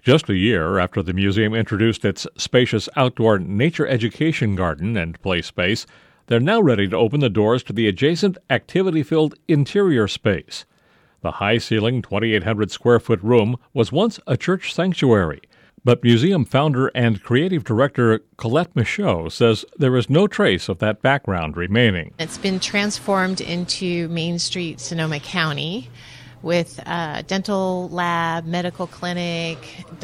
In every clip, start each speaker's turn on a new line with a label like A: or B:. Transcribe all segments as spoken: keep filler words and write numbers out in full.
A: Just a year after the museum introduced its spacious outdoor nature education garden and play space, they're now ready to open the doors to the adjacent activity-filled interior space. The high-ceilinged twenty-eight hundred square foot room was once a church sanctuary, but museum founder and creative director Colette Michaud says there is no trace of that background remaining.
B: It's been transformed into Main Street, Sonoma County, with a dental lab, medical clinic,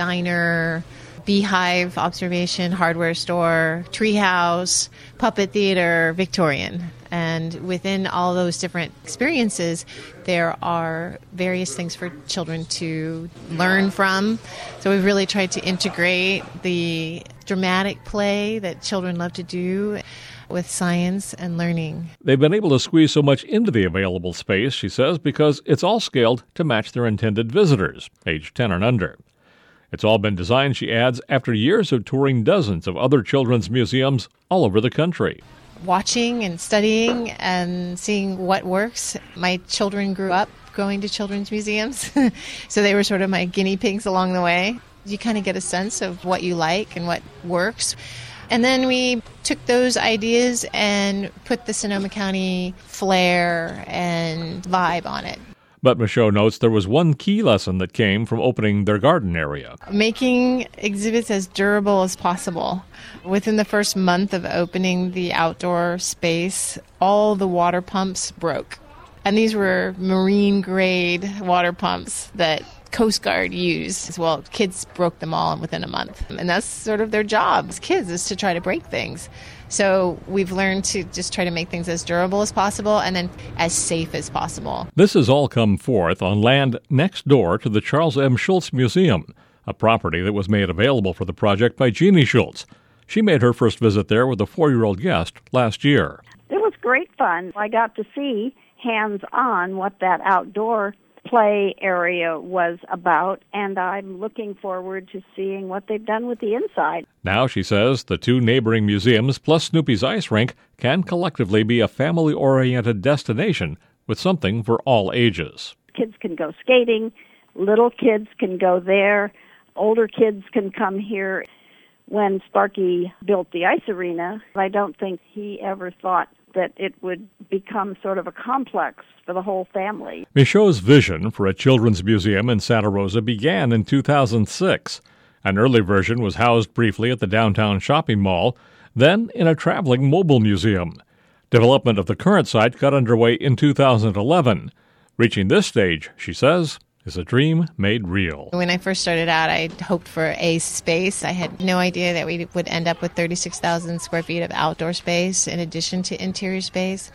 B: diner, beehive observation, hardware store, treehouse, puppet theater, Victorian. And within all those different experiences, there are various things for children to learn from. So we've really tried to integrate the dramatic play that children love to do with science and learning.
A: They've been able to squeeze so much into the available space, she says, because it's all scaled to match their intended visitors, age ten and under. It's all been designed, she adds, after years of touring dozens of other children's museums all over the country.
B: Watching and studying and seeing what works. My children grew up going to children's museums, so they were sort of my guinea pigs along the way. You kind of get a sense of what you like and what works. And then we took those ideas and put the Sonoma County flair and vibe on it.
A: But Michaud notes there was one key lesson that came from opening their garden area.
B: Making exhibits as durable as possible. Within the first month of opening the outdoor space, all the water pumps broke. And these were marine-grade water pumps that Coast Guard used. Well, kids broke them all within a month. And that's sort of their job as kids, is to try to break things. So we've learned to just try to make things as durable as possible and then as safe as possible.
A: This has all come forth on land next door to the Charles M. Schulz Museum, a property that was made available for the project by Jeannie Schulz. She made her first visit there with a four-year-old guest last year.
C: It was great fun. I got to see hands-on what that outdoor play area was about, and I'm looking forward to seeing what they've done with the inside.
A: Now, she says, the two neighboring museums plus Snoopy's ice rink can collectively be a family-oriented destination with something for all ages.
C: Kids can go skating, little kids can go there, older kids can come here. When Sparky built the ice arena, I don't think he ever thought that it would become sort of a complex for the whole family.
A: Michaud's vision for a children's museum in Santa Rosa began in two thousand six. An early version was housed briefly at the downtown shopping mall, then in a traveling mobile museum. Development of the current site got underway in two thousand eleven. Reaching this stage, she says, is a dream made real.
B: When I first started out, I hoped for a space. I had no idea that we would end up with thirty-six thousand square feet of outdoor space in addition to interior space.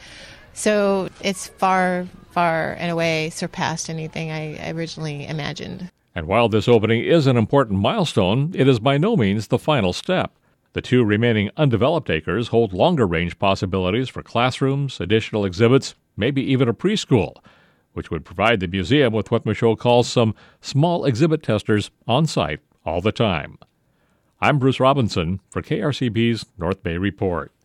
B: So it's far, far and away surpassed anything I originally imagined.
A: And while this opening is an important milestone, it is by no means the final step. The two remaining undeveloped acres hold longer-range possibilities for classrooms, additional exhibits, maybe even a preschool, which would provide the museum with what Michaud calls some small exhibit testers on site all the time. I'm Bruce Robinson for K R C B's North Bay Report.